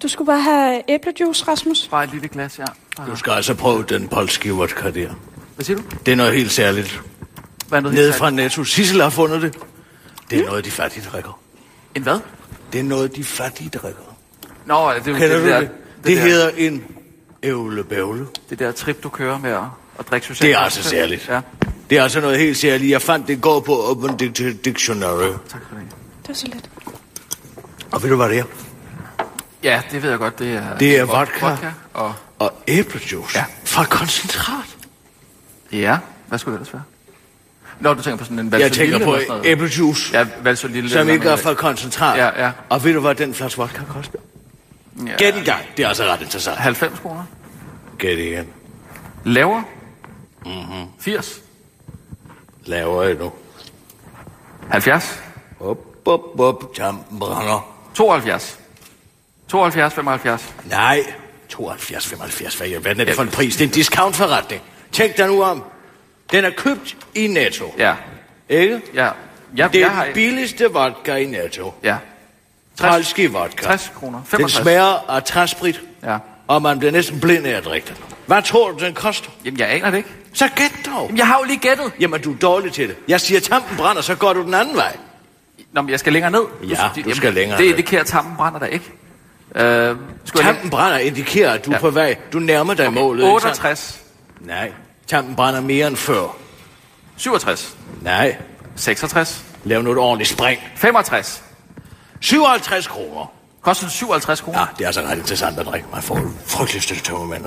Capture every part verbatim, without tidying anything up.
Du skulle bare have æblejuice, Rasmus. Bare et lille glas, ja. Bare... Du skal altså prøve den polske vodka der. Hvad siger du? Det er noget helt særligt. Hvad er noget Nede helt fra Netto. Sissel har fundet det. Det er mm. noget, de fattige drikker. En hvad? Det er noget, de fattige drikker. Nå, det er jo Kender det, du der, det? det, Det der, hedder en ævlebævle. det der trip, du kører med at, at drikke socialt. Det er altså særligt. Ja. Det er altså noget helt særligt. Jeg fandt det går på Open Dictionary. Tak for det. Det var så lidt. Og ved du, hvad det er? Ja, det ved jeg godt. Det er, Det er vodka, vodka og... og æblejuice. Ja. Fra koncentrat. Ja, hvad skulle det ellers være? Nå, du tænker på sådan en Jeg valsolille tænker på eller sådan noget? æblejuice, Ja, valsolille. som eller ikke er noget. fra koncentrat. Ja, ja. Og ved du, hvad den flaske vodka koster? Ja. Gæt i gang. Det er altså ret interessant. halvfems kroner. Gæt igen. Lavere? Mhm. firs? Lavere endnu. halvfjerds? Op, op, op. Tampen brænder. tooghalvfjerds? tooghalvfjerds, femoghalvfjerds? Nej. tooghalvfjerds, femoghalvfjerds. Hvad er det for en pris? Det er en discountforretning. Tænk dig nu om. Den er købt i Netto. Ja. Ikke? Ja. Ja, Det er jeg har... den billigste vodka i Netto. Ja. Polske vodka. tres kroner. Den femogtres. smager af træsprit, Ja. og man bliver næsten blind af at drikke den. Hvad tror du, den koster? Jamen, jeg aner det ikke. Så gæt dog. Jamen, jeg har jo lige gættet. Jamen, du er dårlig til det. Jeg siger, tampen brænder, så går du den anden vej. Nå, men jeg skal længere ned. Ja, du skal længere Det ned. indikerer, at tampen brænder der ikke. Øh, Tampen brænder indikerer, at du er Ja. på vej. Du nærmer dig målet. ikke sandt? otteogtres. Nej, tampen brænder mere end før. syvogtres. Nej, seksogtres. lav nu et ordentligt spring. femogtres. syvoghalvtreds kroner. Koster det syvoghalvtreds kroner? Ja, det er altså ret interessant at drikke. Man får en frygtelig støtte tømmermænd.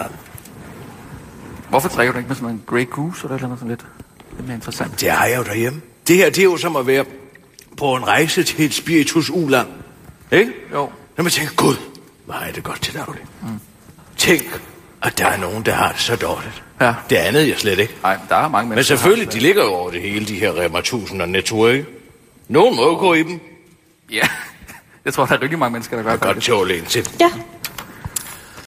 Hvorfor drikker du ikke med sådan en Grey Goose eller noget sådan lidt? Det er mere interessant. Det har jeg jo derhjemme. Det her, det er jo som at være på en rejse til et spiritus uland. Ikke? Jo. Når man tænker, gud, hvor er det godt til daglig. Mm. Tænk, at der er nogen, der har det så dårligt. Ja. Det andet jeg slet ikke. Nej, der er mange mennesker. Men selvfølgelig, de ligger jo over det hele, de her Rema tusind og Netto, ikke? Nogen må jo gå i dem. Ja, jeg tror, der er rigtig mange mennesker, der gør Jeg kan godt tåle en til. Ja,